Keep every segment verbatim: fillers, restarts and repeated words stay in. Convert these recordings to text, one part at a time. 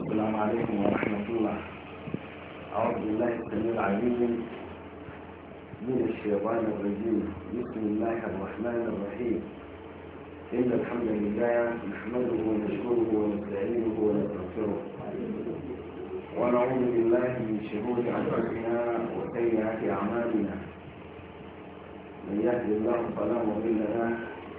السلام عليكم ورحمة الله. أعوذ بالله السميع العليم من الشيطان الرجيم. بسم الله الرحمن الرحيم. إن الحمد لله نحمده ونشكره ونستعينه ونستغفره ونعوذ بالله من شرور أنفسنا وسيئات أعمالنا. من يهد الله فلا مضل له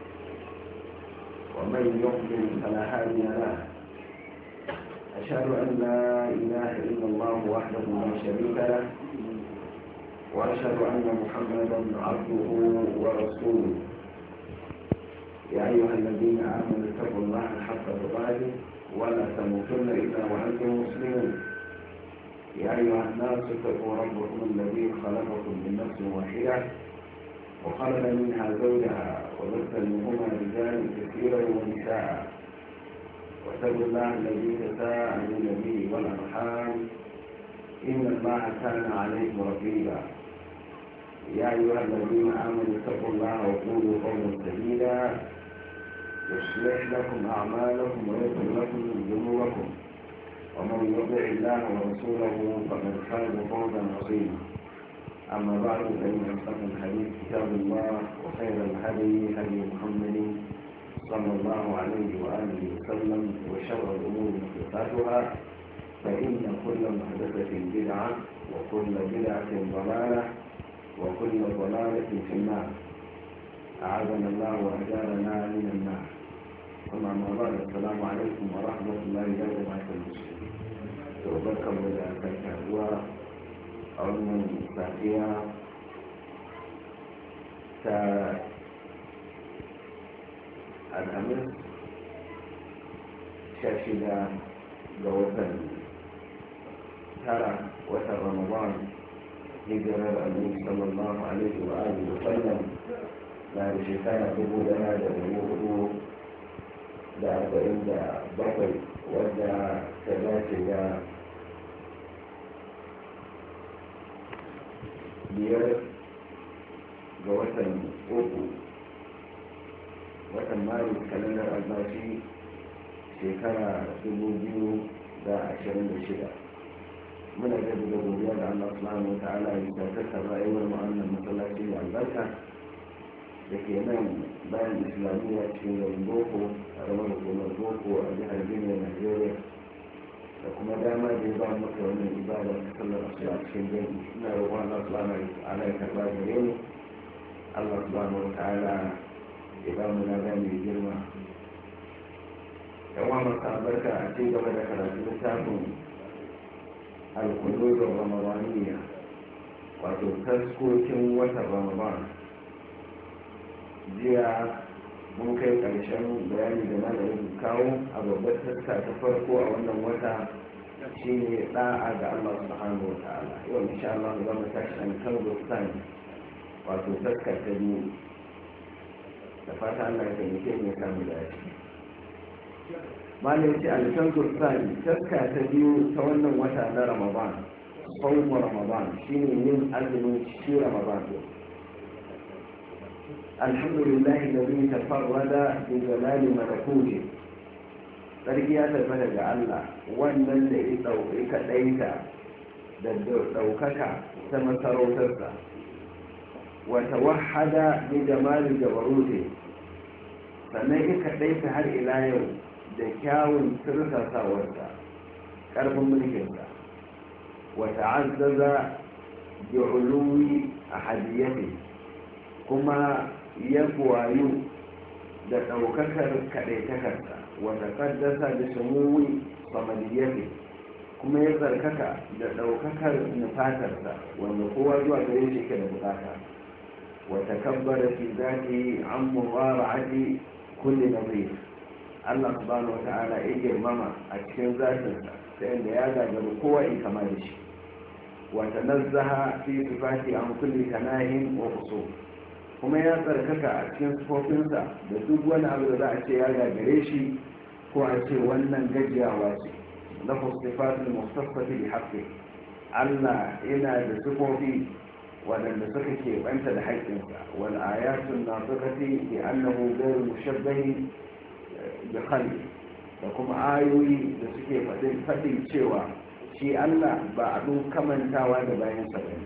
ومن يضلل فلا هادي له. أشهد أن لا إله إلا الله وحده لا شريك له وأشهد أن محمدا عبده ورسوله. يا أيها الذين آمنوا اتقوا الله حق تقاته ولا تموتن إلا وأنتم مسلمون. يا أيها الناس اتقوا ربكم الذي خلقكم من نفس واحدة وخلق منها زوجها وبث منهما رجالا كثيرا ونساء واتقوا الله الذي تساءلون به والأرحام إن الله كان عليكم رقيبا. يا أيها الذين آمنوا اتقوا الله وقولوا قولا سديدا يصلح لكم أعمالكم ويغفر لكم ذنوبكم ومن يطع الله ورسوله فقد فاز فوزا عظيما. أما بعد فإن أصدق الحديث كتاب الله وخير الهدي هدي محمد صلى الله عليه وآله وسلم وشر الأمور محدثاتها فإن كل محدثة بدعة وكل بدعة ضلالة وكل ضلالة في النار. أعاذنا الله وأجارنا من النار. ثم أما بعد السلام عليكم ورحمة الله وبركاته. وبركم إلى تكتوى أولنا الساقية الأمس شاشدة جوة ترى وتر رمضان hijirar annabi sallallahu alaihi wa alihi wa sallam na da shekara dubu daya da dari hudu da arba'in da bakwai wadda ta dace da biyar ga watan uku watan maris kalandar albashi shekara dubu biyu da ashirin da shida. muna gaba da godiya da Allah subhanahu wa ta'ala ya tattar rayuwar mu'annan masallaci da albarka da ke nan bayan islamiyya cikin garin boko a ramar hukumar boko a jihar benue nigeria da kuma dama da ya ba maka wannan ibada ta sallar asuba a cikin gani. ina roƙon Allah subhanahu wa ta'ala ya karba gare mu. Allah subhanahu wa ta'ala ya ba mu lada mai girma. yan wa masu albarka a ci gaba da karatu littafin القلوب الرمضانية وتذكركم وتر رمضان. jiya mun kai ƙarshen bayani da malamin kawo a babbar taska ta farko a wannan wata shine da'a ga Allah subhanahu wa ta'ala. yau insha Allah za mu tashi an kalbo sani wato taska ta biyu da fata Allah ya taimake mu samu dace. malai ce alisan kursani taska ta biyu ta wannan wata na ramadan sauwa ramadan shine yin azumin shi ramadan. alhamdulillah alladhi tafarrada bi jalali malakuti. sarki ya tabbata ga Allah wannan da ya dauki kadaita da daukaka ta masarautarsa wa tawahhada bi jamali jabaruti sannan ya kadaita har ila yau da kyawun sirsasawarsa ƙarfin mulkinsa wata azzaza da uluwi a hadiyyafi kuma ya buwayu da ɗaukakar kaɗaitakarsa wata ƙaddasa da shamuwi samadiyyafi kuma ya tsarkaka da ɗaukakar nufatarsa wanda kowa zuwa gare shi ke da bukata wata kabbara fi zaki an mubara'ati kulli nazir. Allah subhanahu wa ta'ala ya girmama a cikin zatinsa ta yadda ya gagaru kowa in kama da shi. wata nazzaha fi sifati an kulli kanahin wa kusur kuma ya tsarkaka a cikin sifofinsa da duk wani abu da za a ce ya gagare shi ko a ce wannan gajiyawa ce. lahu sifatul mustaffati bi haqqi. Allah yana da sifofi waɗanda suka ke banta da haƙƙinsa. wal ayatul nafiqati bi annahu ghayru mushabbahi da khalqi da kuma ayoyi da suke faɗin cewa shi Allah ba abin kamantawa da bayan sa bane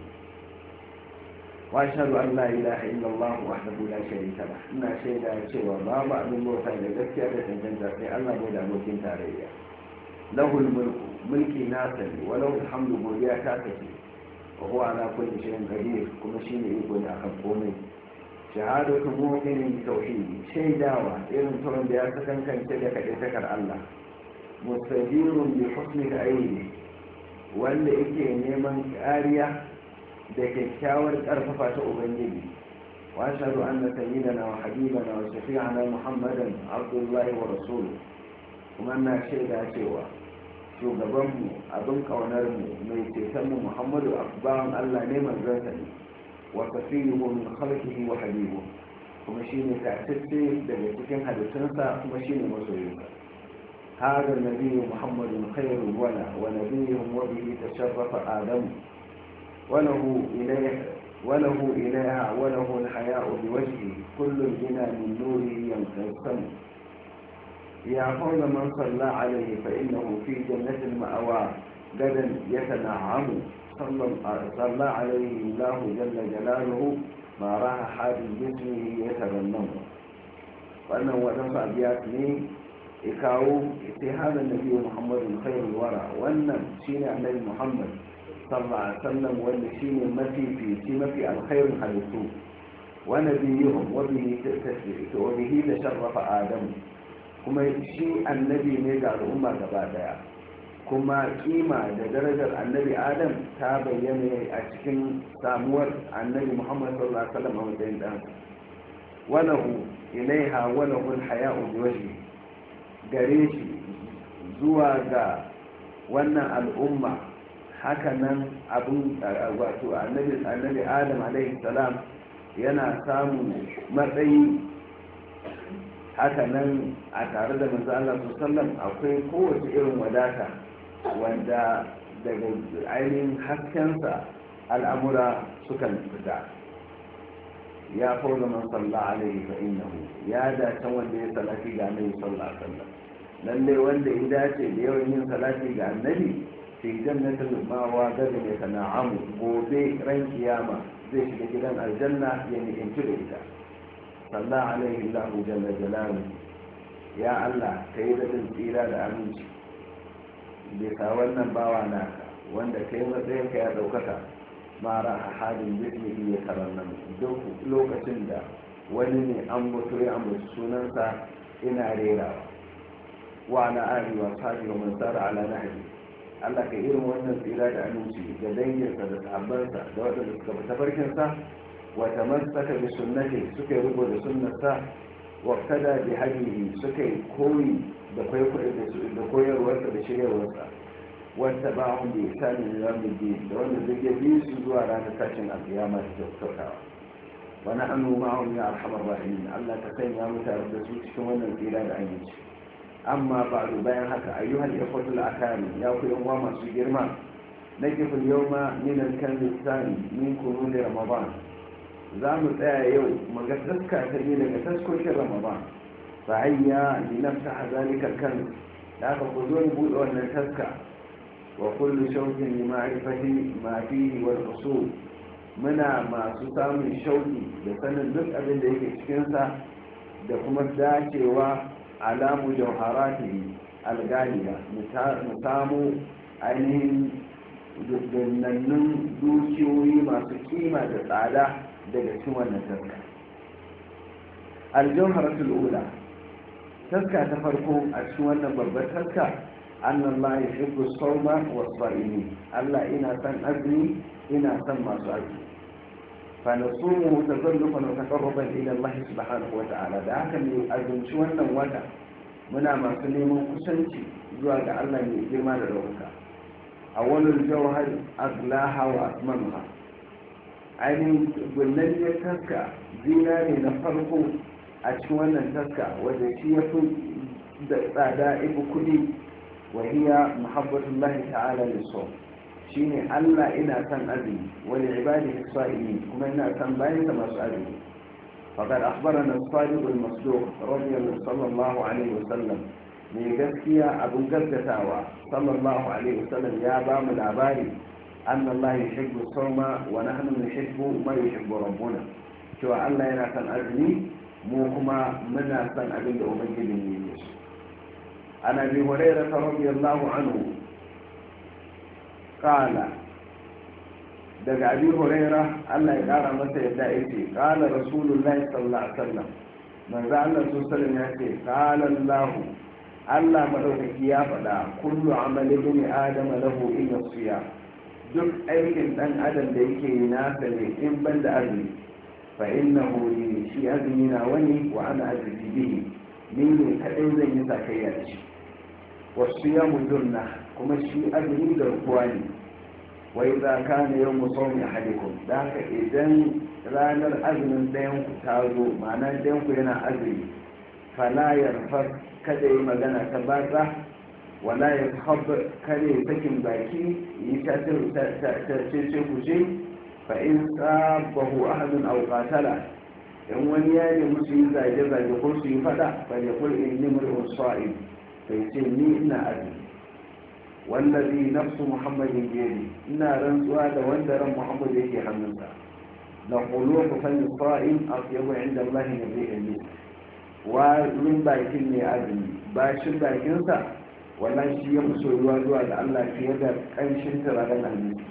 wa ashhadu an la ilaha illallah wahdahu la sharika lah ina shaida cewa babu abin bauta da gaskiya da tantance sai Allah bai da abokin tarayya lahul mulku mulki nasa ne walau alhamdu godiya ta take wa huwa ala kulli shay'in qadir kuma shine iko ne akan komai shahadatu mu'minin bi tauhidi shaidawa irin turan da ya sakankance da kaɗai takar Allah mustajirun bi husni aini wanda yake neman kariya da kyakkyawar karfafa ta ubangiji wa ashhadu anna sayyidana wa habibana wa shafi'ana muhammadan abdullahi wa rasuluhu kuma na shaida cewa shugabanmu abin kaunarmu mai cetonmu muhammadu bawan Allah ne manzansa ne وكفيه من خلقه وحبيبه كما شيني تعتدي دقيقتين حدثنسا كما شيني مسوينسا هذا النبي محمد خير الولا ونبيهم وبه تشرف آدم وله إليه وله إليها وله الحياء بوجهه كل الجنى من نوره ينقسم يا فوز من صلى عليه فإنه في جنة المأوى غدا يتنعم صلى عليه الله جل جلاله ما راح حاد باسمه يتبنم وأنه ودفع بياتني إكاو هذا النبي محمد خير الورى وأن شين النبي محمد صلى الله عليه وسلم وأن شين المتي في سمة الخير حدثوه ونبيهم وبه وبه تشرف آدم كما شيء النبي نجع الأمة بعدها kuma kima da darajar annabi adam ta bayyana a cikin samuwar annabi muhammad sallallahu alaihi wasallam a matsayin dan walahu ilaiha walahu alhaya'u biwajhi gare shi zuwa ga wannan al'umma hakanan abun wato annabi annabi adam alaihi salam yana samun matsayi hakanan a tare da manzo Allah sallallahu alaihi wasallam akwai kowace irin wadata wanda daga ainihin haskensa al'amura sukan fita ya fauza man salla alaihi fa innahu ya dace wanda ya salati ga annabi sallallahu alaihi wasallam lalle wanda ya dace da yawan yin salati ga annabi fi jannatul mawa gada ne sana'amu gobe ran kiyama zai shiga gidan aljanna ya ni'imci da ita salla alaihi allahu jalla jalaluhu ya Allah kai da tsira da aminci bisa wannan bawa naka wanda kai matsayin ka ya daukaka mara a halin bismillah ya karannan duk lokacin da wani ne an mutu ya mutu sunansa ina rerawa wa ala ali wa sahbihi wa man sara ala nahji Allah ka irin wannan tsira da aminci ga danginsa da sahabbansa da wadanda suka bi tafarkinsa wa tamassaka bi sunnati suka rubo da sunnarsa wa kada bi hadihi suka koyi da koyarwarsa da shiryarwarsa wanda ba hun da isanin ramin biyu da wanda zai bi su zuwa ranar tashin alkiyama da kyautawa wani hannu ma'ahun ya alhamar rahimin Allah ta sanya mu tare da su cikin wannan tsira da aminci amma ba bayan haka ayyuhal ikhwatul akari ya ku yan uwa masu girma nakiful yawma min al-kan lisani min kunun ramadan za mu tsaya yau maga taska ta yi daga taskokin ramadan fa hayya li nafsaha zalika al-kan da aka ku zo buɗe wannan taska wa kullu shawqin li ma'rifati ma fihi wal usul muna masu samun shauki da sanin duk abin da yake cikinsa da kuma dacewa alamu jauharatihi algaliya mu samu ainihin dannannun dukiyoyi masu kima da tsada daga cikin wannan taska aljauharatul ula taska ta farko a cikin wannan babbar taska annan la yuhibbu sawma was-sa'imin Allah ina san azumi ina san masu azumi fa nasumu tazallufan wa taqarruban ila Allah subhanahu wa ta'ala da haka ne azumci wannan wata muna masu neman kusanci zuwa ga Allah mai girma da dauka awwalul jawhar aglaha wa asmanuha ainihin gullalliyar taska zinare na farko a cikin wannan taska wanda shi ya fi da tsada ibu kudi وهي محبة الله تعالى للصوم شيني ألا إنا كان أذي ولعباده الصائمين كما إنا كان باين كما سأذي فقد أخبرنا الصادق المصدوق رضي الله صلى الله عليه وسلم mai gaskiya abin gaskatawa sallallahu alaihi wasallam ya ba mu labari anna Allah yuhibbu sawma wa nahnu nuhibbu ma yuhibbu rabbuna cewa Allah yana son azumi mu kuma muna son abin da ubangiji ne yake so an abi hurairah radiyallahu anhu qala daga abi hurairah Allah ya kara masa yadda yake qala rasulullahi sallallahu alaihi wasallam manzo Allah sallallahu alaihi wasallam ya ce qala Allah Allah madaukaki ya faɗa kullu amali bin adam lahu illa siyam duk aikin dan adam da yake yi nasa ne in ban da azumi fa innahu li shi azumi na wani wa ana azumi bihi ni ne kadai zan yi sakayya da shi wa siyamu junna kuma shi azumi da ruwa ne wa idza kana yawmu sawmi ahadikum da haka idan ranar azumin dayan ku ta zo ma'ana dayan ku yana azumi fala yarfas kada yi magana ta batsa wala ya haɓar kare sakin baki yi ta ce kuce fa in sabahu ahadun aw qatala in wani ya ne musu yi zage-zage ko su yi fada fa ya kul inni mar'un sa'id sai ce ni ina azumi wallazi nafsu muhammadin biyadi ina rantsuwa da wanda ran muhammad yake hannunsa la qulubu fa sa'im atyabu inda allah nabiyyi wa min bakin ne azumi bashin bakinsa wannan shi ya fi soyuwa zuwa ga Allah fiye da ƙanshin turaren almisi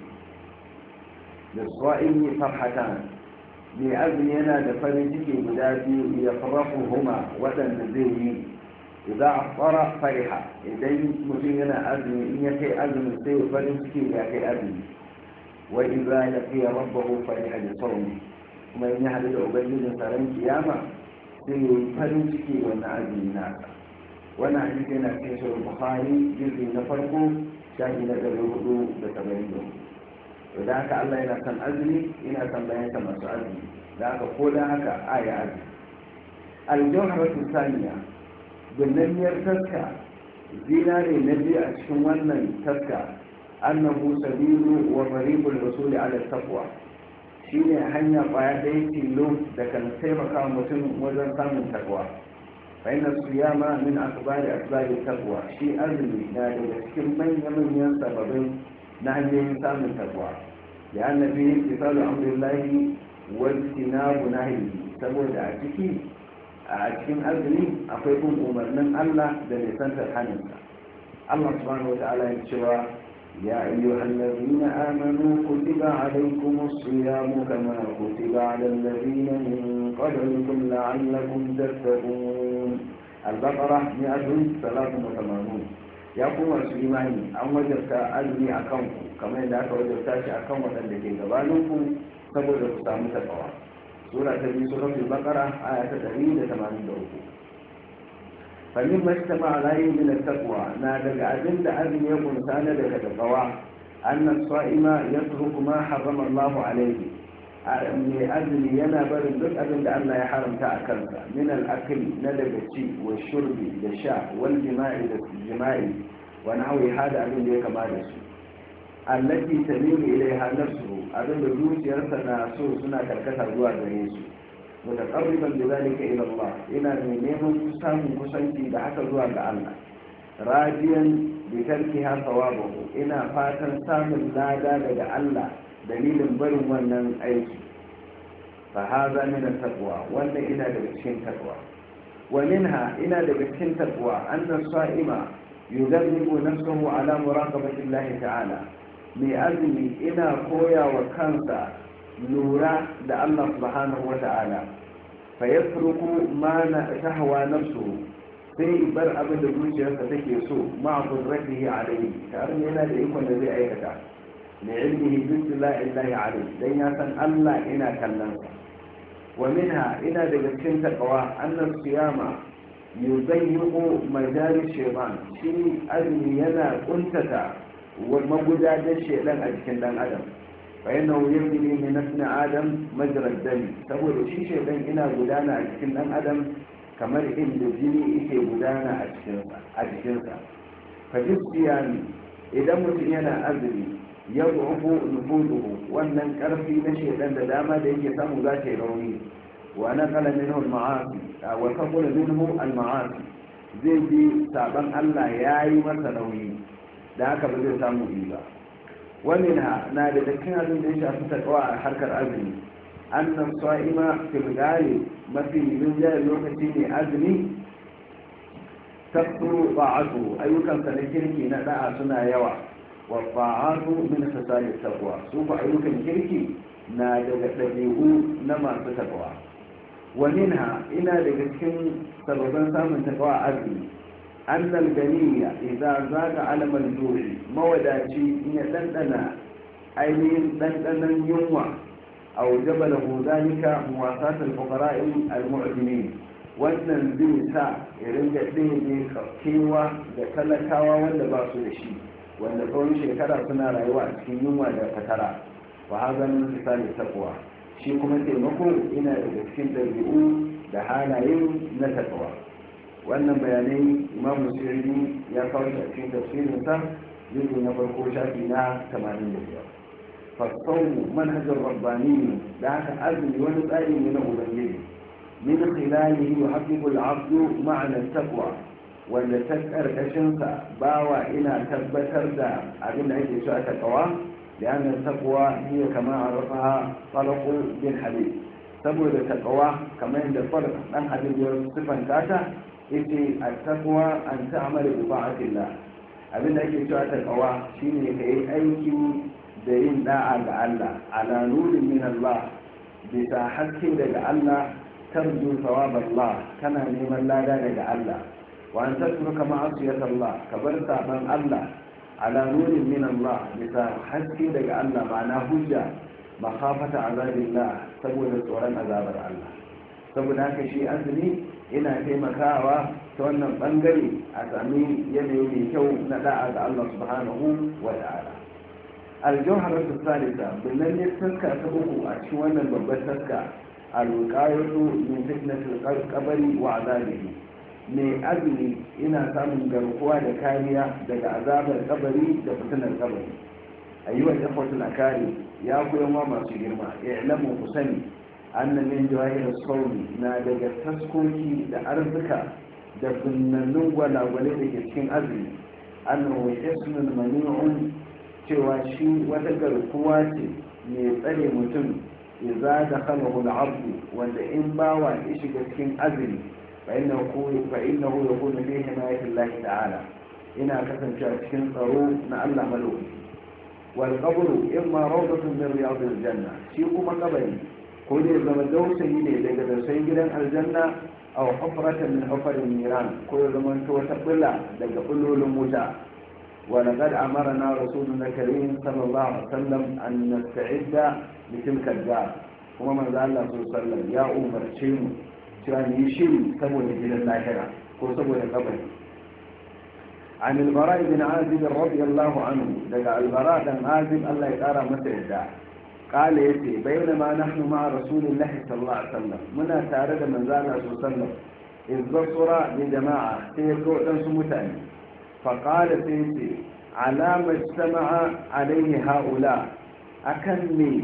da suwa'in yi farhatan mai azumi yana da farin ciki guda biyu ya farahu huma waɗanda zai yi idan a fara fariha idan mutum yana azumi in ya kai azumin sai ya farin ciki ya kai azumi wa iza ya fiye rabbahu fariha da sauni kuma in ya haɗu da ubangijin tsaron kiyama sai ya yi farin ciki wannan azumi nasa wannan hadisi yana cikin sahih bukhari jirgi na farko shafi na ɗari hudu da saba'in da hudu idan haka Allah yana son azumi yana son bayansa masu azumi da haka ko da haka aya azumi aljawharatu saniya binnanniyar taska zinare na biyu a cikin wannan taska annahu sabilu wa maribul rasuli ala taqwa shine hanya kwaya ɗaya tilo da kan taimaka mutum wajen samun takwa فإن الصيام من أكبر أسباب التقوى شيء أزمي لا يمكن من يمن ينسبب نهي إنسان التقوى لأن فيه امتثال أمر الله واجتناب نهيه سبب أعتكي أعتكي أزمي أقيكم أمرنا الله بلسان الحنيفة الله سبحانه وتعالى يقول يا أيها الذين آمنوا كتب عليكم الصيام كما كتب على الذين من قبلكم لعلكم تتقون البقرة مئة وثلاثة وثمانون يا قوم الإيماني أن وجدت أدني أكمكم كما إذا وجدت أكم وتنبكي قبالكم سبب الإسلام تقوى سورة تبي سورة البقرة آية تدريد ثمانين فمما اجتمع عليه من التقوى نادى أجل أذن يكون ساند التقوى أن الصائم يترك ما حرم الله عليه من أذن ينبر ذلك أذن أن لا يحرم تأكلك من الأكل ندب الشيء والشرب للشاء والجماع للجماع ونحو هذا أذن ليك ما يسوء التي تميل إليها نفسه أذن الروس يرسل سنة كالكثر جوار يسوء متقربا بذلك الى الله الى من يمن سام كسنتي da haka zuwa ga Allah radiyan bi tarkiha thawabahu ina fatan samun lada daga Allah dalilin barin wannan aiki fa hadha min at-taqwa wannan ina daga cikin taqwa wa minha ina daga cikin taqwa anna as-sa'ima yudarribu nafsahu ala muraqabati Allah ta'ala mai azumi ina koya wa kansa lura da Allah subhanahu wa ta'ala fa yatruku ma tahwa nafsuhu sai bar abin da zuciyarsa take so ma qudratihi alayhi tare yana da ikon da zai aikata da ilmihi bi la ilaha alayhi dan ya san Allah ina kallon sa wa minha ina daga cikin taqwa anna siyama yuzayyiqu majalis shaytan shi azmi yana kuntata wa magudajen shaytan a cikin dan adam فإنه يجري من ابن آدم مجرى الدم سبب شيء شيء إنا غدانا أجكن أم آدم كما إن الجني إيه غدانا أجكنسا فجسيان إذا متينا أذري يضعف نفوذه وأن كرفي نشيء لأن داما ديك سامو ذات روني ونقل منه المعاصي وثقل منه المعاصي zai ji saban Allah ya yi masa nauyi da haka ba zai samu yi ba. wani na da cikin abin da ya shafi takawa a harkar azumi annan sa'ima fil ghalib mafi rinjayen lokaci ne azumi takturu ba'atu ayyukan sa na kirki na da'a suna yawa wa ba'atu min fasali taqwa su fa ayyukan kirki na daga dabi'u na masu takawa wa minha ina daga cikin sababan samun takawa azumi annal ganiya idza zaga alam al-ju'i mawadaci in ya dandana ainihin dandanan yunwa aw jabalahu dhalika muwasat al-fuqara'i al-mu'minin wannan zai sa ya ringa ɗaya kewa da talakawa wanda ba su da shi wanda tsawon shekara suna rayuwa a cikin yunwa da fatara wa haza min misali taqwa shi kuma taimako ina daga cikin ɗabi'u da halayen na taqwa. wannan bayanai imam musulmi ya kawo shi a cikin tafsirinsa juzu na farko shafi na tamanin da biyar. fasaumu manhajar rabbani da haka azumi wani tsari ne na ubangiji min khilalihi yuhaqqiqu al-'abdu ma'na at-taqwa wanda ta karkashinsa bawa ina tabbatar da abin da ake cewa taqwa لأن التقوى هي كما عرفها طلق بن حبيب saboda taqwa kamar yadda farq dan hadin ya sifan kata yace at-taqwa an ta'mala bi ta'atillah abin da ake cewa taqwa shine kai aiki da yin da'a ga Allah ala nurin min Allah bisa haske daga Allah tarju thawab Allah kana neman lada daga Allah wa an tatruka ma'asiyat Allah kabar saban Allah ala nurin min Allah bisa haske daga Allah ma'ana hujja makhafata azabillah saboda tsoron azabar Allah. saboda haka shi azumi ina taimakawa ta wannan bangare a sami yanayi mai kyau na da'a ga Allah subhanahu wa ta'ala. aljawharatu salisa binan ne taska ta uku a cikin wannan babbar taska alqayatu min fitnatil qabri wa azabihi mai azumi ina samun garkuwa da kariya daga azabar kabari da fitinar kabari. ayyuhal ikhwatul akari ya koyan wa masu girma i'lamu ku sani annan min jawahir as-sawmi na daga taskoki da arzika da sunnanun gwalagwale da ke cikin azumi annahu ismun mani'un cewa shi wata garkuwa ce mai tsare mutum idza dakhalahu al-'abdu wanda in bawa ya shiga cikin azumi فإنه فإنه يكون في حماية الله تعالى إنا كسن شاكين صاروا نعلى ملوك والقبر إما روضة من رياض الجنة شيكما قبري كل زمن دو سيدي لقد سيجلا الجنة أو حفرة من حفر النيران كل زمن توتقل لقد قلوا لموتا ولقد أمرنا رسولنا الكريم صلى الله عليه وسلم أن نستعد لتلك الدار وما من ذا الله صلى الله عليه وسلم يا أمر شيم cewa yi shiri saboda gidan lahira ko saboda kabari. عن البراء بن عازب رضي الله عنه دقى البراء بن عازب الله يقارى مسعدا قال يتي بينما نحن مع رسول الله صلى الله عليه وسلم منا تارد من ذا الله صلى الله عليه وسلم إذ بصر لجماعة سيكو تنسو متاني فقال سيتي على ما اجتمع عليه هؤلاء أكني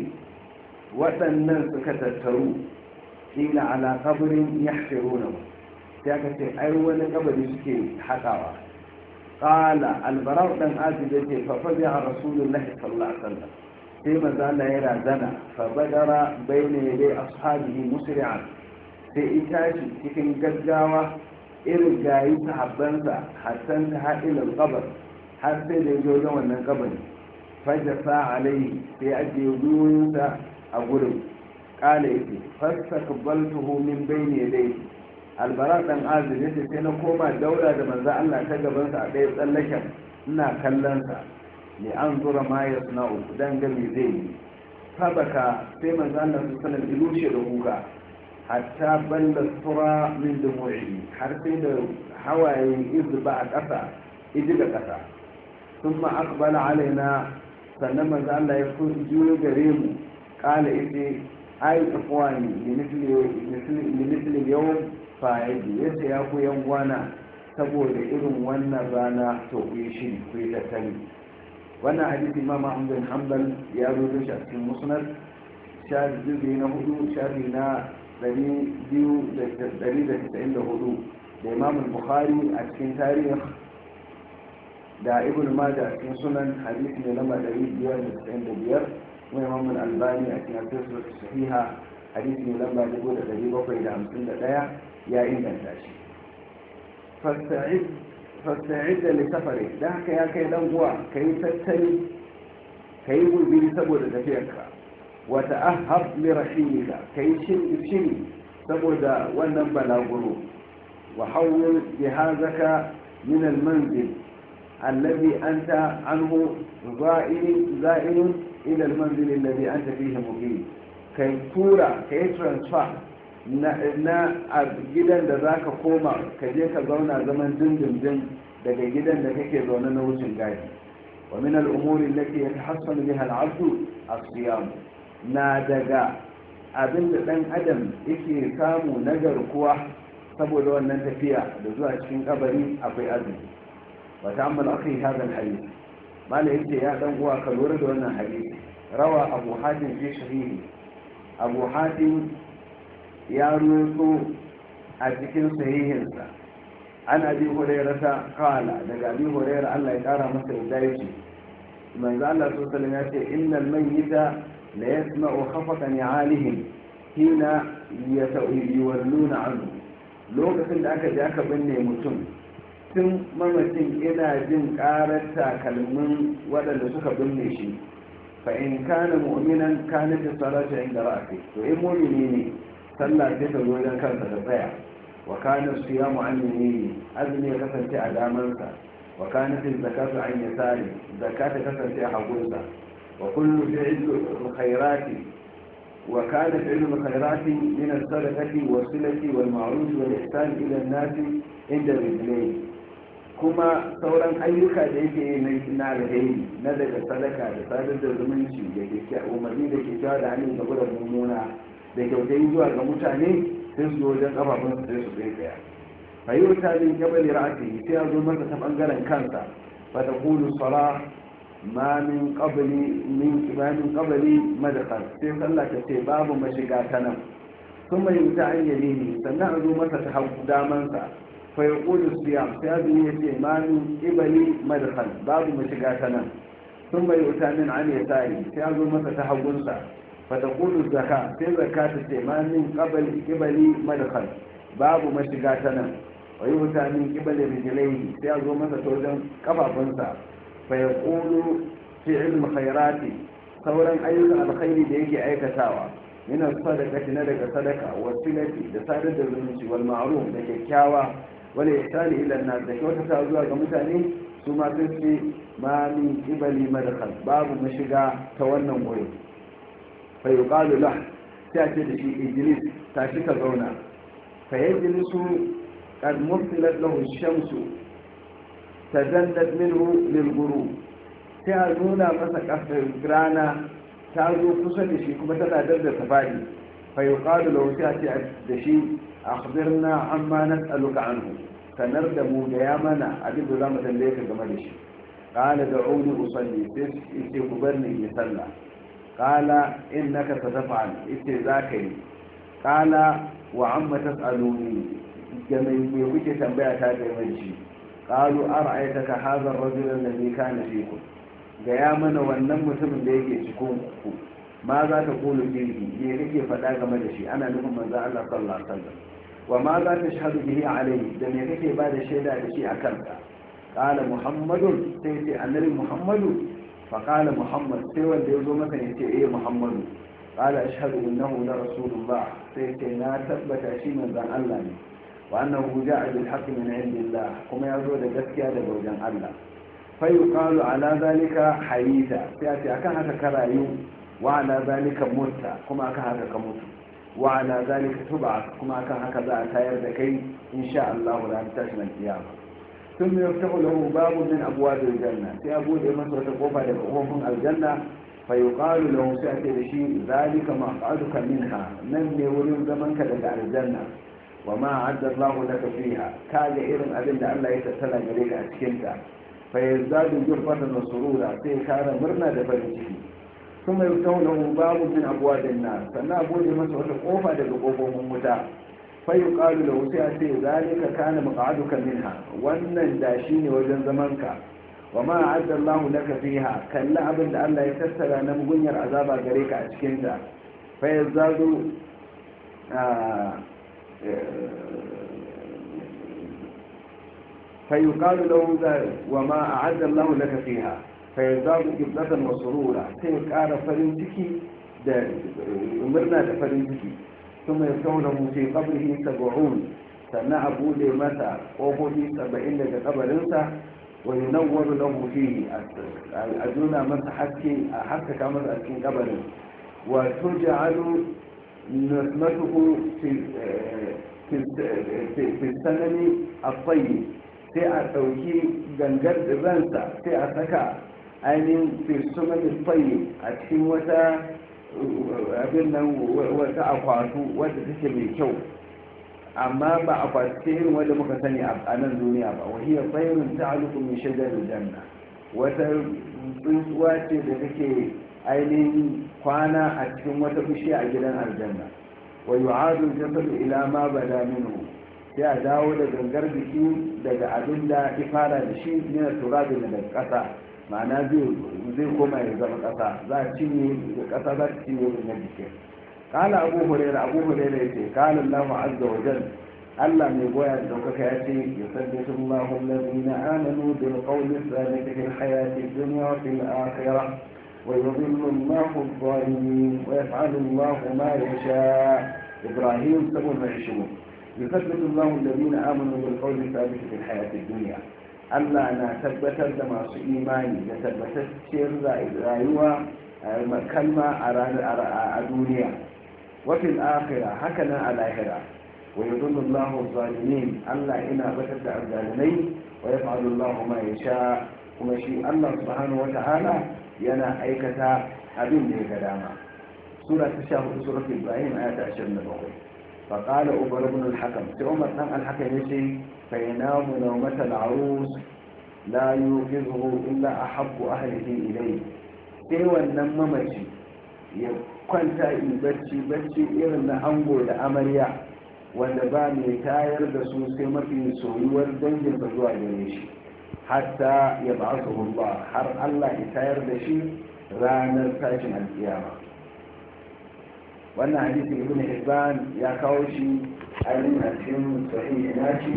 وتنن سكتترو قيل على قبر يحفرونه سيكتي أول قبر يسكي حقاوة قال البراء بن عازب ففزع رسول الله صلى الله عليه وسلم فيما زال يرى زنا فبدر بين يدي أصحابه مسرعا سيئتاشي تكن قدقاوة إرقاي صحبانسا حتى انتهى إلى القبر حتى يجوزا من القبر فجفا عليه سيأتي يدونسا أقول قال إيه فاستقبلته من بين يديه البراء بن عازب yace sai na koma daura da manzo Allah ta gaban sa a dai tsallaken ina kallon sa ne an zura ma ya sunau dan gami zai sabaka sai manzo Allah sallallahu alaihi wasallam ya da kuka hatta balla sura min dumu'i har sai da hawaye izba a kasa idiga kasa thumma aqbala alaina sannan manzo Allah ya juyo gare mu qala ite ai ikhwani limisli yawm fa'idi yace ya ku yan gwana saboda irin wannan rana to ku yi shiri ku yi tattali. wannan hadisi imam Ahmad bin Hanbal ya rubuta shi a cikin musnad shafi na hudu shafi na ɗari biyu da casa'in da hudu da imam bukhari a cikin tarihi da ibn majah a cikin sunan hadisi ne lamba ɗari biyar da tsayin da biyar kuma imam albani a cikin asirsu sahiha hadisi ne lamba dubu da ɗari bakwai da hamsin da ɗaya ya inganta shi. fasta'id da lissafari da haka ya kai dan uwa ka yi tattali ka yi gurbi saboda tafiyarka wata ahab li rahimika ka yi shiri saboda wannan balaguro wa hawwil jihazaka min al-manzil alladhi anta anhu za'in za'in ila al-manzil alladhi anta fihi muqim kai tura kai transfer na a gidan da za ka koma ka je ka zauna zaman dindindin daga gidan da kake zaune na wucin gadi wa min al'umuri lati yatahassanu biha al'abdu as-siyam na daga abin da dan adam yake samu na garkuwa saboda wannan tafiya da zuwa cikin kabari akwai azumi wa ta'ammal akhi hadha al-hadith mala yace ya dan uwa ka lura da wannan hadisi rawa abu hatim fi sahihi abu hatim ya ruwaito a cikin sahihinsa an abi hurairata kala daga abi hurairah Allah ya kara masa yadda yake manzo Allah sallallahu alaihi wasallam ya ce innal mayyita la yasma'u khafatan ni'alihim hina yatawalluna anhu lokacin da aka je aka binne mutum tun mamacin ina jin karar takalmin waɗanda suka binne shi fa in kana mu'minan kanat as-salatu 'inda ra'si to in mu'mini ne sallah sai ta wajen kansa da tsaya wa kana siyamu an yamini azumi ya kasance a damansa wa kana fil zakatu an yasari zakata kasance a hagunsa wa kullu fi'l khairati wa kana fi'l khairati min as-sadaqati was-silati wal-ma'ruf wal-ihsan ila an-nas inda rijlayn kuma sauran ayyuka da yake yi na alheri na daga sadaka da sadar da zumunci da ke umarni da ke da hannun da gudun mummuna da kyautai zuwa ga mutane sai su wajen kafafun su sai su tsaye tsaya fayi wata min kyabali ra'ati sai ya zo masa ta bangaren kansa fa ta kulu sala ma min qabli min kimanin qabli madkhal sai sallah ta ce babu mashiga ta nan sun mai wuta an yamini sannan a zo masa ta hagu damansa fa ya kulu siyam sai ya zo ya ce ma min qibali madkhal babu mashiga ta nan sun mai wuta min an yasari sai ya zo masa ta hagunsa فتقول الزكاة في زكاة التيمان من قبل قبل مدخل باب مشغاتنا ويؤتى من قبل رجليه سيازو مسا توجن كفافنسا فيقول فعل الخيرات ثورا أيضا الخير ديكي أيكتاوى من الصدقة ندك صدقة والسلة لسادة الزنس والمعروف لكيكاوى والإحسان إلى الناس لكي وتتاوزوا كمتاني ثم تسي ما من قبل مدخل باب مشغا تولنا مريد فيقال له تأتي لشيء إجلس تأتيك زونا فيجلس قد مثلت له الشمس تجلت منه للغروب تأذونا مسك أفر جرانا تأذو قصة لشيء كما تتعدد تفادي فيقال له تأتي لشيء أخبرنا عما نسألك عنه فنردم قيامنا أجد لامة ليك كما لشيء قال دعوني أصلي استيقبرني يسلى قال إنك ستفعل استذاكي قال وعم تسألوني جميع وجه تنبيه تاجر منشي قالوا أرأيتك هذا الرجل الذي كان فيكم قيامنا ونمت من ليك سكونكم ماذا تقول فيه ليك فتاك مدشي أنا لكم من ذا الله صلى الله عليه وسلم وماذا تشهد به عليه دميك بعد الشيء لشيء أكلت قال محمد سيتي أنني محمد فقال محمد سوى الديوزو مثلا يتي ايه محمد قال اشهد انه لرسول الله سيتي لا تثبت شيء من ذن الله وانه جاء بالحق من عند الله كما يزود gaskiya daga wajen Allah فيقال على ذلك حييتا سياتي akan haka karayu وعلى ذلك مت كما akan haka ka mutu وعلى ذلك تبعث كما akan haka za a tayar da kai insha Allah ran tashin kiyama ثم يفتح له باب من أبواب الجنة سيأبود مصر تقوفى لأخوهم الجنة فيقال له سأتي بشيء ذلك مقعدك منها من يولون زمنك لك على الجنة وما أعد الله لك فيها كاد إذن أبن الله يتسلم إليك أسكنك فيزداد جرفة وسرورا سيكار مرنا دفنته ثم يفتح له باب من أبواب النار فنأبود مصر تقوفى لأخوهم متى فيقال له سيأتي ذلك كان مقعدك منها وأن داشين وجن زمانك وما أعد الله لك فيها كلا أبن الله يتسل نمغنير عذابا غريك أشكنت فيزداد آه فيقال له ذلك وما أعد الله لك فيها فيزداد إبنة وسرورا سيقال فرنتكي أمرنا فرنتكي ثم يكونه في قبره سبعون سنة أبو لمتى وهو في سبعين لك قبرنسا وينور له فيه أدونا من حكي حتى كامل أسكين قبر وتجعل نسمته في في في السنن الطيب sai a ɗauki gangar ransa sai a saka ainihin firsuman tsaye a cikin wata abin nan wata akwatu wadda take mai kyau amma ba akwati ce irin wadda muka sani a nan duniya ba wahiyar tsayin ta aluku mai shaidar janna wata tsuntsuwa ce da take ainihin kwana a cikin wata bishiya a gidan aljanna wa yu'adu jasadu ila ma bada minhu sai a dawo da gangar jiki daga abin da ya fara da shi ne na turabi daga ƙasa ma'ana zai koma ya zama ƙasa za a cinye ƙasa za ta cinye gangar jiki kala abu hurera abu hurera ya ce kala allahu azza wa jal allah mai goya da ɗaukaka ya ce ya sabbata allahu allazina amanu bil qawli thabiti fil hayati dunya wa fil akhirah wa yudhillu allahu adh-dhalimin wa yaf'alu allahu ma yasha ibrahim sab'un wa ishrun يثبت الله الذين آمنوا بالقول الثابت في الحياة الدنيا ألا أنا ثبتت ما في إيماني ثبتت سير رأيوة كلمة على الدنيا وفي الآخرة هكذا على الآخرة ويضل الله الظالمين ألا إنا بتت الظالمين ويفعل الله ما يشاء ومشي الله سبحانه وتعالى ينا أيكتا أبين لي كلاما سورة الشهر سورة إبراهيم آية عشرين بقول فقال عمر بن الحكم في عمر بن الحكم يشي فينام نومة العروس لا يوقظه إلا أحب أهله إليه sai wannan mamaci ya kwanta yi bacci bacci irin na ango da amarya wanda ba mai tayar da su sai mafi soyuwar dangin da zuwa gare shi hatta ya ba su hulba har Allah ya tayar da shi ranar tashin alkiyama wannan hadisi ibn hibban ya kawo shi ainihin a cikin sahih nashi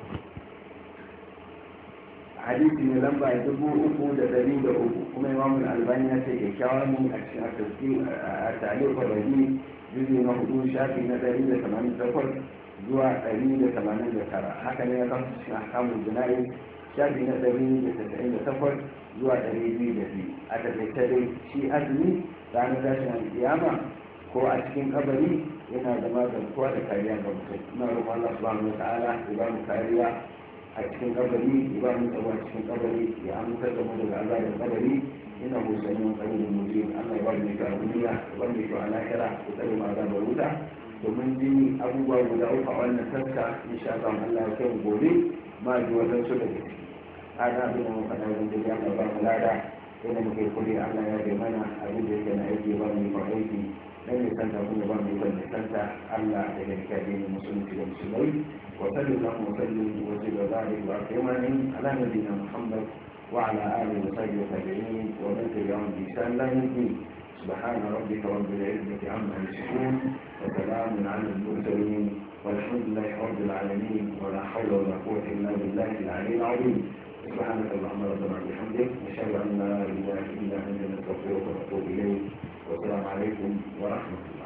hadisi ne lamba dubu uku da dari da uku kuma imamu albani ya ce kyakkyawan ne a cikin asirki a tare kwararri juzi na hudu shafi na dari da tamanin takwas zuwa dari da tamanin da tara haka ne ya kawo cikin ahkamun jina'i shafi na dari da tasa'in da takwas zuwa dari biyu da biyu a taƙaice dai shi azumi ranar tashin alƙiyama ko a cikin kabari yana da magantuwa da kariya ga mutum na roƙon Allah subhanahu wa ta'ala ya ba mu kariya a cikin kabari ya ba mu tsaro a cikin kabari ya amince da mu daga azabin kabari ina mu sani tsarin mujib Allah ya ba mu ka duniya ya ba mu ka alakira ya tsare mu azabar wuta domin ji abubuwa guda uku a wannan taska insha Allah Allah ya kai mu gobe ma ji wadansu da ciki ana bin mu kana da ya ba mu lada ina muke kudi Allah ya bai mana abin da yake na aiki ba mu fa aiki dan ne kanta kuma ba mu ban kanta Allah da ya kare mu musulunci da musulmai wa sallallahu wa sallim wa jalla barik wa akrimani ala nabiyyina Muhammad wa ala alihi wa sahbihi tabi'in wa man tabi'ahum bi ihsan ila yawm الدين سبحان ربك رب العزة عما يصفون وسلام على المرسلين والحمد لله رب العالمين ولا حول ولا قوة إلا بالله العلي العظيم سبحانك اللهم ربنا وبحمدك نشهد أن لا إله إلا أنت نستغفرك ونتوب إليك والسلام عليكم ورحمة الله